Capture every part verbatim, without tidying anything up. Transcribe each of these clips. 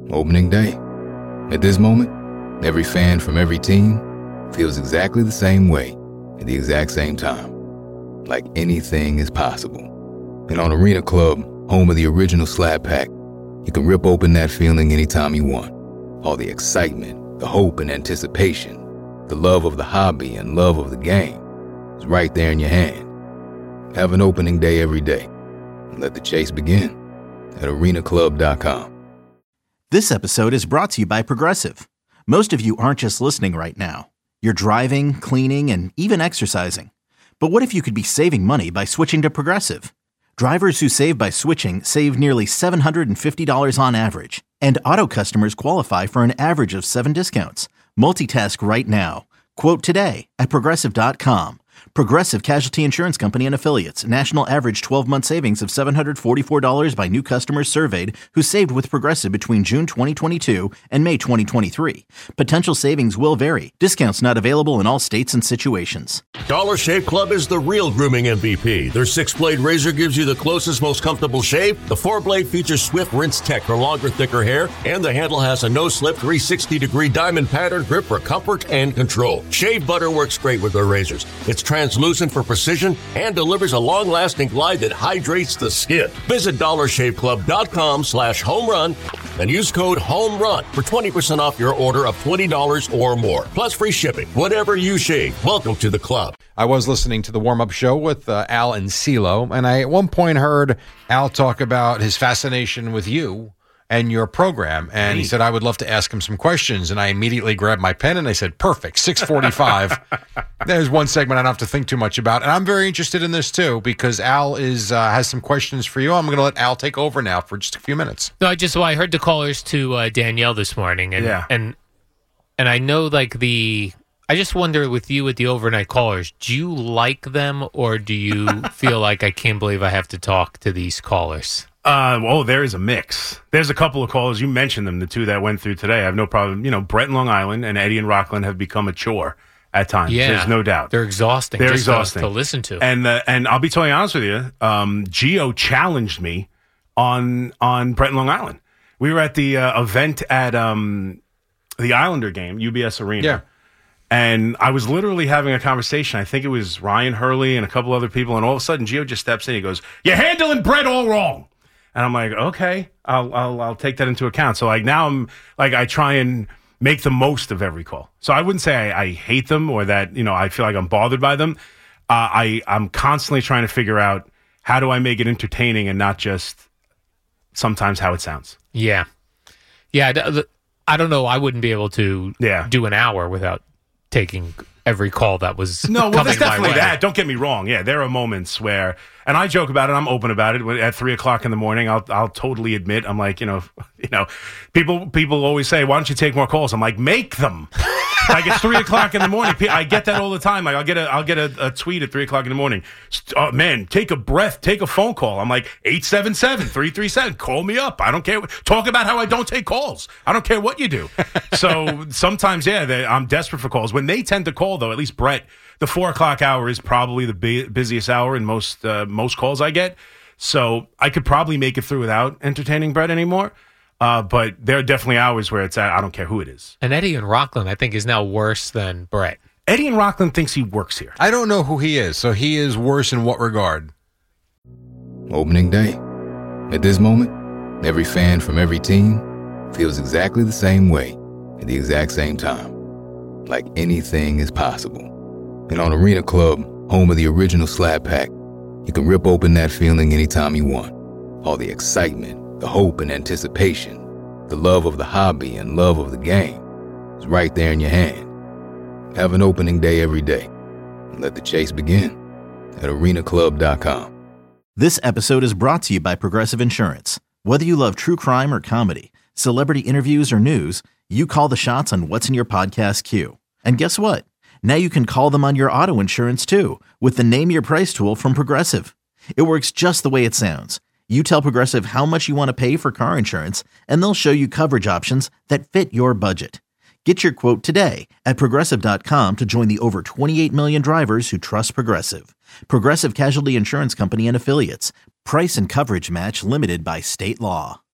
Opening day. At this moment, every fan from every team feels exactly the same way at the exact same time. Like anything is possible. And on Arena Club, home of the original Slab Pack, you can rip open that feeling anytime you want. All the excitement, the hope and anticipation, the love of the hobby and love of the game is right there in your hand. Have an opening day every day. And let the chase begin at arena club dot com. This episode is brought to you by Progressive. Most of you aren't just listening right now. You're driving, cleaning, and even exercising. But what if you could be saving money by switching to Progressive? Drivers who save by switching save nearly seven hundred fifty dollars on average. And auto customers qualify for an average of seven discounts. Multitask right now. Quote today at progressive dot com. Progressive Casualty Insurance Company and Affiliates. National average twelve-month savings of seven hundred forty-four dollars by new customers surveyed who saved with Progressive between June twenty twenty-two and May twenty twenty-three. Potential savings will vary. Discounts not available in all states and situations. Dollar Shave Club is the real grooming M V P. Their six-blade razor gives you the closest, most comfortable shave. The four-blade features swift rinse tech for longer, thicker hair. And the handle has a no-slip three hundred sixty degree diamond pattern grip for comfort and control. Shave butter works great with their razors. It's translucent for precision and delivers a long-lasting glide that hydrates the skin. Visit dollar shave club dot com slash home run and use code HOMERUN for twenty percent off your order of twenty dollars or more. Plus free shipping. Whatever you shave, welcome to the club. I was listening to the warm-up show with uh, Al and CeeLo, and I at one point heard Al talk about his fascination with you and your program, and he said I would love to ask him some questions, and I immediately grabbed my pen and I said, perfect, six forty-five. There's one segment I don't have to think too much about, and I'm very interested in this too, because Al is uh, has some questions for you. I'm going to let Al take over now for just a few minutes. No, I just well, I heard the callers to uh, Danielle this morning, and yeah. and and I know like the. I just wonder with you with the overnight callers, do you like them or do you feel like I can't believe I have to talk to these callers? Uh, well, there is a mix. There's a couple of callers. You mentioned them, the two that went through today. I have no problem. You know, Brett in Long Island and Eddie in Rockland have become a chore at times. Yeah, there's no doubt. They're exhausting. They're just exhausting to, to listen to. And uh, and I'll be totally honest with you. Um, Gio challenged me on on Brett in Long Island. We were at the uh, event at um, the Islander game, U B S Arena. Yeah. And I was literally having a conversation. I think it was Ryan Hurley and a couple other people. And all of a sudden, Gio just steps in. He goes, "You're handling Brett all wrong." And I'm like, okay, I'll, I'll I'll take that into account. So like now I'm like I try and make the most of every call. So I wouldn't say I, I hate them or that, you know, I feel like I'm bothered by them. Uh, I I'm constantly trying to figure out how do I make it entertaining and not just sometimes how it sounds. Yeah, yeah. I don't know. I wouldn't be able to yeah. do an hour without taking every call that was no. Well, coming there's definitely my way. that. Don't get me wrong. Yeah, there are moments where, and I joke about it. I'm open about it. At three o'clock in the morning, I'll I'll totally admit I'm like, you know, you know, people people always say, why don't you take more calls? I'm like, make them. Like it's three o'clock in the morning. I get that all the time. Like I'll get a I'll get a, a tweet at three o'clock in the morning. Oh, man, take a breath, take a phone call. I'm like eight seven seven, three three seven. Call me up. I don't care. Talk about how I don't take calls. I don't care what you do. So sometimes, yeah, they, I'm desperate for calls. When they tend to call, though, at least Brett, the four o'clock hour is probably the bu- busiest hour in most uh, most calls I get. So I could probably make it through without entertaining Brett anymore. Uh, but there are definitely hours where it's at, I don't care who it is. And Eddie in Rockland, I think, is now worse than Brett. Eddie in Rockland thinks he works here. I don't know who he is, so he is worse in what regard? Opening day. At this moment, every fan from every team feels exactly the same way at the exact same time. Like anything is possible. And on Arena Club, home of the original Slab Pack, you can rip open that feeling anytime you want. All the excitement, the hope and anticipation, the love of the hobby and love of the game is right there in your hand. Have an opening day every day. And let the chase begin at arena club dot com. This episode is brought to you by Progressive Insurance. Whether you love true crime or comedy, celebrity interviews or news, you call the shots on what's in your podcast queue. And guess what? Now you can call them on your auto insurance too with the Name Your Price tool from Progressive. It works just the way it sounds. You tell Progressive how much you want to pay for car insurance, and they'll show you coverage options that fit your budget. Get your quote today at progressive dot com to join the over twenty-eight million drivers who trust Progressive. Progressive Casualty Insurance Company and Affiliates. Price and coverage match limited by state law.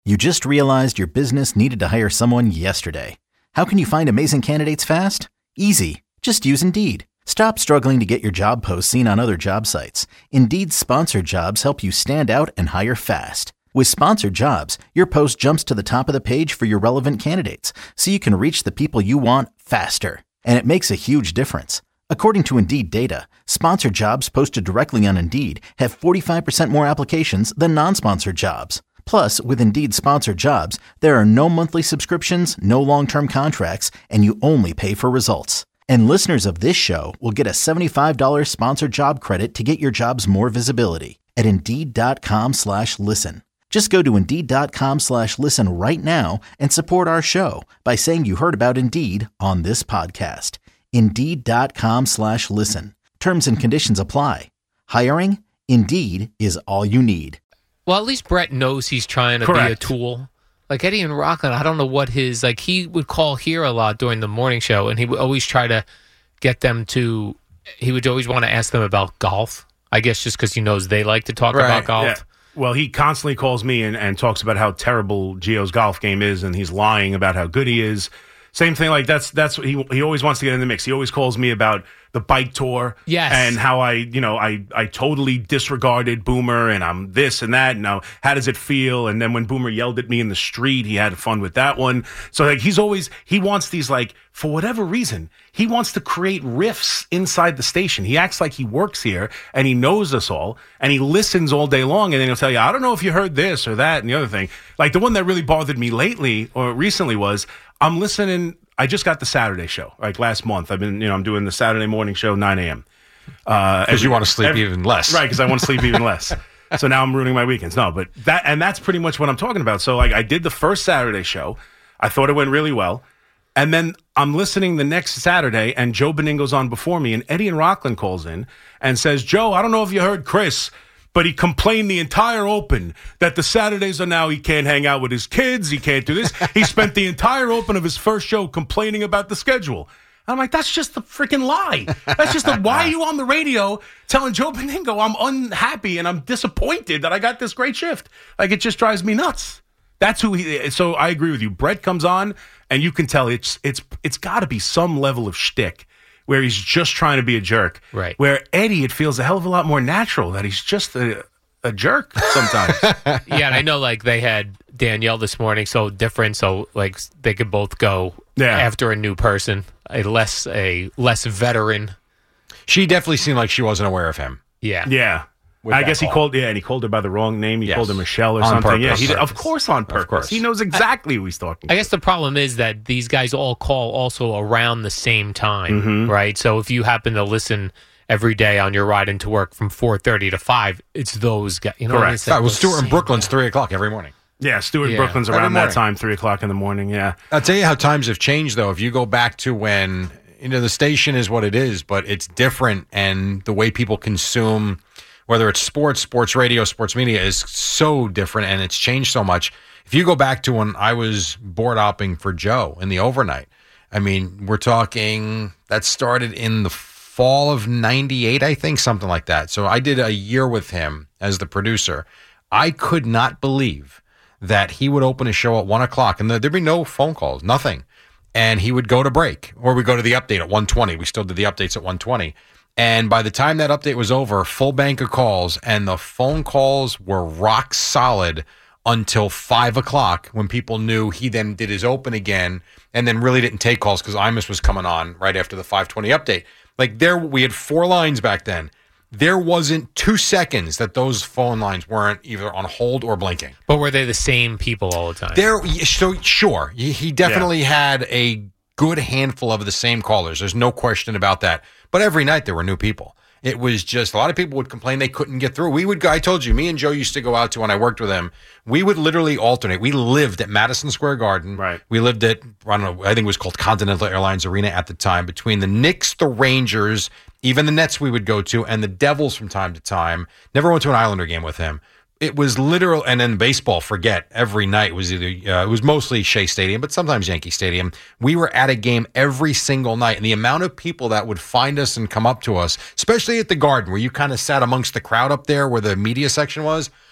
You just realized your business needed to hire someone yesterday. How can you find amazing candidates fast? Easy. Just use Indeed. Stop struggling to get your job posts seen on other job sites. Indeed's sponsored jobs help you stand out and hire fast. With sponsored jobs, your post jumps to the top of the page for your relevant candidates, so you can reach the people you want faster. And it makes a huge difference. According to Indeed data, sponsored jobs posted directly on Indeed have forty-five percent more applications than non-sponsored jobs. Plus, with Indeed sponsored jobs, there are no monthly subscriptions, no long-term contracts, and you only pay for results. And listeners of this show will get a seventy-five dollars sponsored job credit to get your jobs more visibility at Indeed.com slash listen. Just go to Indeed.com slash listen right now and support our show by saying you heard about Indeed on this podcast. Indeed.com slash listen. Terms and conditions apply. Hiring? Indeed is all you need. Well, at least Brett knows he's trying to Correct. be a tool. Like Eddie and Rockland, I don't know what his, like he would call here a lot during the morning show, and he would always try to get them to, he would always want to ask them about golf. I guess just because he knows they like to talk Right. about golf. Yeah. Well, he constantly calls me and, and talks about how terrible Gio's golf game is, and he's lying about how good he is. Same thing, like that's that's what he he always wants to get in the mix. He always calls me about the bike tour, Yes. and how I you know I I totally disregarded Boomer, and I'm this and that. And now, how does it feel? And then when Boomer yelled at me in the street, he had fun with that one. So like he's always he wants these, like, for whatever reason, he wants to create riffs inside the station. He acts like he works here and he knows us all, and he listens all day long, and then he'll tell you, I don't know if you heard this or that and the other thing. Like the one that really bothered me lately or recently was, I'm listening. I just got the Saturday show, like last month. I've been, you know, I'm doing the Saturday morning show, nine a.m. Because Because you want to sleep even less. Right, because I want to sleep even less. So now I'm ruining my weekends. No, but that, and that's pretty much what I'm talking about. So like I did the first Saturday show. I thought it went really well. And then I'm listening the next Saturday, and Joe Beningo's on before me, and Eddie and Rockland calls in and says, Joe, I don't know if you heard Chris, but he complained the entire Open that the Saturdays are now he can't hang out with his kids, he can't do this. He spent the entire Open of his first show complaining about the schedule. I'm like, that's just a freaking lie. That's just a, why are you on the radio telling Joe Beningo I'm unhappy and I'm disappointed that I got this great shift? Like, it just drives me nuts. That's who he, so I agree with you. Brett comes on, and you can tell it's it's it's got to be some level of shtick where he's just trying to be a jerk. Right. Where Eddie, it feels a hell of a lot more natural that he's just a, a jerk sometimes. Yeah, and I know like they had Danielle this morning, so different, so like they could both go Yeah. after a new person, a less a less veteran. She definitely seemed like she wasn't aware of him. Yeah. Yeah. With I that guess he call. called, yeah, and he called her by the wrong name. He Yes. called her Michelle or On something. Yeah, purpose. he did, of Purpose. course on purpose. course. He knows exactly who he's talking I to. guess the problem is that these guys all call also around the same time, Mm-hmm. right? So if you happen to listen every day on your ride into work from four thirty to five, it's those guys. You know what I mean? Correct. It's like Right, well, those Stuart in same Brooklyn's guys. three o'clock every morning. Yeah, Stuart Yeah. Brooklyn's Every around that morning. time, three o'clock in the morning. Yeah. I'll tell you how times have changed, though. If you go back to when, you know, the station is what it is, but it's different, and the way people consume, whether it's sports, sports radio, sports media, is so different, and it's changed so much. If you go back to when I was board hopping for Joe in the overnight, I mean, we're talking, that started in the fall of ninety-eight, I think, something like that. So I did a year with him as the producer. I could not believe that he would open a show at one o'clock, and there'd be no phone calls, nothing. And he would go to break, or we go to the update at one twenty. We still did the updates at one twenty. And by the time that update was over, full bank of calls, and the phone calls were rock solid until five o'clock, when people knew he then did his open again, and then really didn't take calls because Imus was coming on right after the five twenty update. Like, there, we had four lines back then. There wasn't two seconds that those phone lines weren't either on hold or blinking. But were they the same people all the time? There, so sure, he he definitely had a good handful of the same callers. There's no question about that. But every night there were new people. It was just, a lot of people would complain they couldn't get through. We would go, I told you, me and Joe used to go out to, when I worked with him, we would literally alternate. We lived at Madison Square Garden. Right. We lived at, I don't know, I think it was called Continental Airlines Arena at the time, between the Knicks, the Rangers, even the Nets we would go to, and the Devils from time to time. Never went to an Islander game with him. It was literal, and then baseball, forget, every night was either, uh, it was mostly Shea Stadium, but sometimes Yankee Stadium. We were at a game every single night, and the amount of people that would find us and come up to us, especially at the Garden, where you kind of sat amongst the crowd up there where the media section was,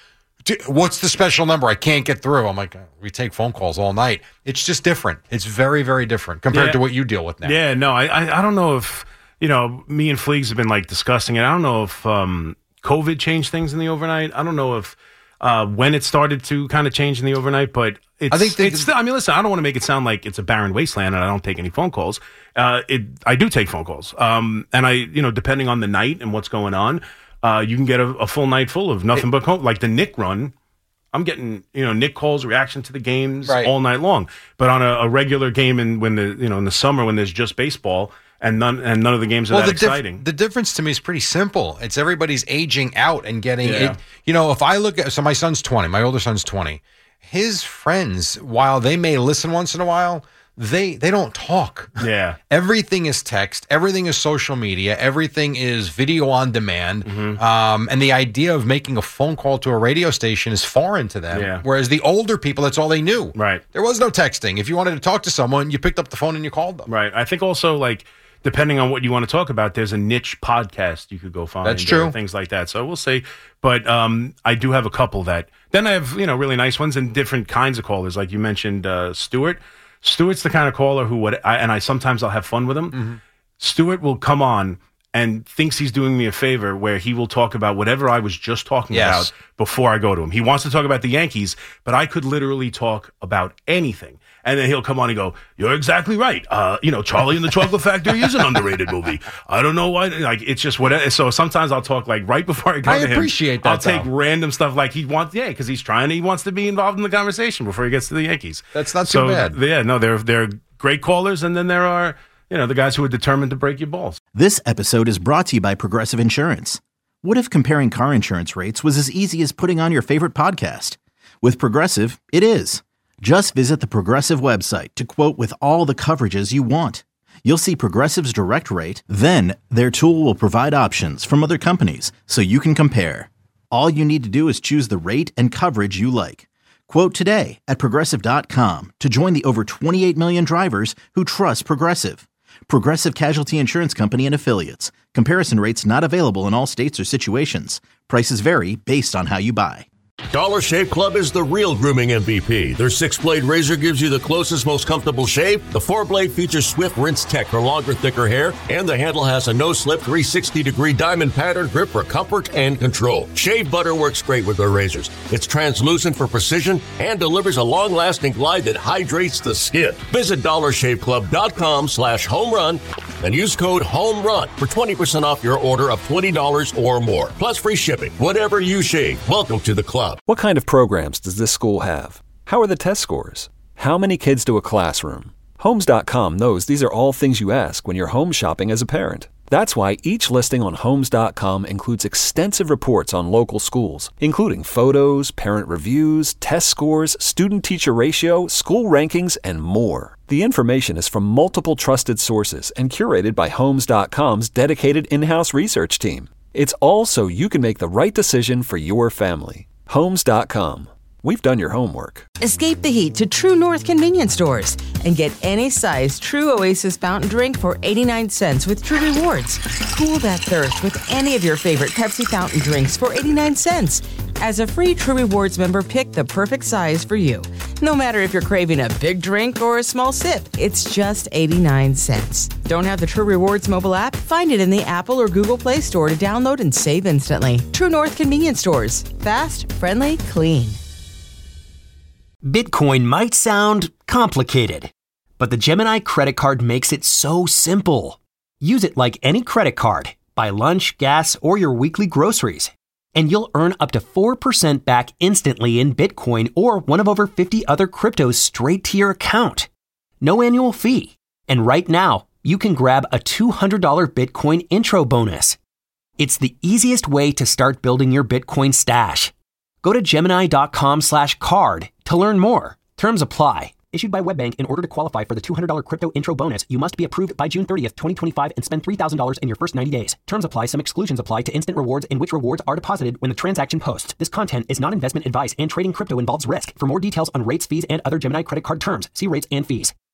what's the special number? I can't get through. I'm like, we take phone calls all night. It's just different. It's very, very different compared yeah. to what you deal with now. Yeah, no, I, I, I don't know if, you know, me and Fleegs have been like discussing it. I don't know if um, COVID changed things in the overnight. I don't know if uh, when it started to kind of change in the overnight, but it's, I think they, it's, I mean, listen, I don't want to make it sound like it's a barren wasteland and I don't take any phone calls. Uh, it, I do take phone calls. Um, and I, you know, depending on the night and what's going on, uh, you can get a, a full night full of nothing it, but call, like the Nick run. I'm getting, you know, Nick calls, reaction to the games right. all night long. But on a, a regular game in when the, you know, in the summer when there's just baseball and none and none of the games are well, that the exciting. Dif- the difference to me is pretty simple. It's everybody's aging out and getting yeah. it. You know, if I look at so my son's twenty, my older son's twenty. His friends, while they may listen once in a while, they they don't talk. Yeah. Everything is text. Everything is social media. Everything is video on demand. Mm-hmm. Um, and the idea of making a phone call to a radio station is foreign to them. Yeah. Whereas the older people, that's all they knew. Right. There was no texting. If you wanted to talk to someone, you picked up the phone and you called them. Right. I think also, like, depending on what you want to talk about, there's a niche podcast you could go find. That's true. Things like that. So we'll see. But um, I do have a couple that. Then I have, you know, really nice ones and different kinds of callers. Like you mentioned, uh, Stuart. Stuart's the kind of caller who would, I, and I sometimes I'll have fun with him. Mm-hmm. Stuart will come on and thinks he's doing me a favor where he will talk about whatever I was just talking yes. about before I go to him. He wants to talk about the Yankees, but I could literally talk about anything. And then he'll come on and go, "You're exactly right. Uh, you know, Charlie and the Chocolate Factory is an underrated movie. I don't know why." Like, it's just whatever. So sometimes I'll talk like right before I go I to him. I appreciate that. I'll take though. random stuff like he wants, yeah, because he's trying. He wants to be involved in the conversation before he gets to the Yankees. That's not so too bad. Yeah, no, they're they're great callers, and then there are, you know, the guys who are determined to break your balls. This episode is brought to you by Progressive Insurance. What if comparing car insurance rates was as easy as putting on your favorite podcast? With Progressive, it is. Just visit the Progressive website to quote with all the coverages you want. You'll see Progressive's direct rate, then their tool will provide options from other companies so you can compare. All you need to do is choose the rate and coverage you like. Quote today at Progressive dot com to join the over twenty-eight million drivers who trust Progressive. Progressive Casualty Insurance Company and Affiliates. Comparison rates not available in all states or situations. Prices vary based on how you buy. Dollar Shave Club is the real grooming M V P. Their six-blade razor gives you the closest, most comfortable shave. The four-blade features Swift Rinse Tech for longer, thicker hair. And the handle has a no-slip three hundred sixty degree diamond pattern grip for comfort and control. Shave butter works great with their razors. It's translucent for precision and delivers a long-lasting glide that hydrates the skin. Visit dollar shave club dot com slash home run and use code HOMERUN for twenty percent off your order of twenty dollars or more. Plus free shipping. Whatever you shave, welcome to the club. What kind of programs does this school have? How are the test scores? How many kids do a classroom? Homes dot com knows these are all things you ask when you're home shopping as a parent. That's why each listing on Homes dot com includes extensive reports on local schools, including photos, parent reviews, test scores, student-teacher ratio, school rankings, and more. The information is from multiple trusted sources and curated by Homes dot com's dedicated in-house research team. It's all so you can make the right decision for your family. Homes dot com. We've done your homework. Escape the heat to True North convenience stores and get any size True Oasis fountain drink for eighty-nine cents with True Rewards. Cool that thirst with any of your favorite Pepsi fountain drinks for eighty-nine cents. As a free True Rewards member, pick the perfect size for you. No matter if you're craving a big drink or a small sip, it's just eighty-nine cents. Don't have the True Rewards mobile app? Find it in the Apple or Google Play Store to download and save instantly. True North convenience stores. Fast, friendly, clean. Bitcoin might sound complicated, but the Gemini credit card makes it so simple. Use it like any credit card. Buy lunch, gas, or your weekly groceries. And you'll earn up to four percent back instantly in Bitcoin or one of over fifty other cryptos straight to your account. No annual fee. And right now, you can grab a two hundred dollars Bitcoin intro bonus. It's the easiest way to start building your Bitcoin stash. Go to Gemini dot com slash card to learn more. Terms apply. Issued by WebBank. In order to qualify for the two hundred dollars crypto intro bonus, you must be approved by June thirtieth, twenty twenty-five and spend three thousand dollars in your first ninety days. Terms apply. Some exclusions apply to instant rewards in which rewards are deposited when the transaction posts. This content is not investment advice and trading crypto involves risk. For more details on rates, fees, and other Gemini credit card terms, see rates and fees.